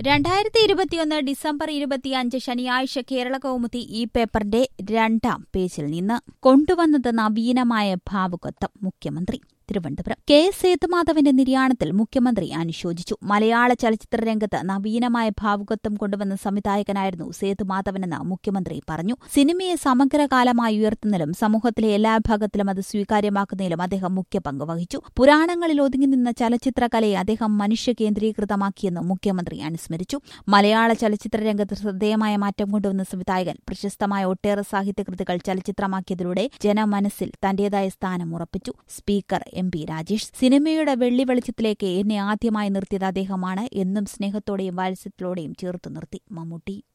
2021 December 25 ശനിയാഴ്ച കേരള കൗമുദി ഈ പേപ്പറിന്റെ 2-ാം പേജിൽ നിന്ന് കൊണ്ടുവന്നത് നവീനമായ ഭാവുകത്വം മുഖ്യമന്ത്രി തിരുവനന്തപുരം. കെ സേതുമാധവന്റെ നിര്യാണത്തിൽ മുഖ്യമന്ത്രി അനുശോചിച്ചു. മലയാള ചലച്ചിത്ര രംഗത്ത് നവീനമായ ഭാവുകത്വം കൊണ്ടുവന്ന സംവിധായകനായിരുന്നു സേതുമാധവനെന്ന് മുഖ്യമന്ത്രി പറഞ്ഞു. സിനിമയെ സമഗ്രകാലമായി ഉയർത്തുന്നതിലും സമൂഹത്തിലെ എല്ലാ വിഭാഗത്തിലും അത് സ്വീകാര്യമാക്കുന്നതിലും അദ്ദേഹം മുഖ്യ പങ്ക് വഹിച്ചു. പുരാണങ്ങളിൽ ഒതുങ്ങി നിന്ന ചലച്ചിത്ര കലയെ അദ്ദേഹം മനുഷ്യ കേന്ദ്രീകൃതമാക്കിയെന്ന് മുഖ്യമന്ത്രി അനുസ്മരിച്ചു. മലയാള ചലച്ചിത്ര രംഗത്ത് ശ്രദ്ധേയമായ മാറ്റം കൊണ്ടുവന്ന സംവിധായകൻ പ്രശസ്തമായ ഒട്ടേറെ സാഹിത്യകൃതികൾ ചലച്ചിത്രമാക്കിയതിലൂടെ ജനമനസ്സിൽ തന്റേതായ സ്ഥാനം ഉറപ്പിച്ചു. സ്പീക്കർ MP രാജേഷ് സിനിമയുടെ വെള്ളി വെളിച്ചത്തിലേക്ക് എന്നെ ആദ്യമായി നിർത്തിയത് അദ്ദേഹമാണ്. എന്നും സ്നേഹത്തോടെയും വാത്സല്യത്തോടെയും ചേർത്തു നിർത്തി. മമ്മൂട്ടി.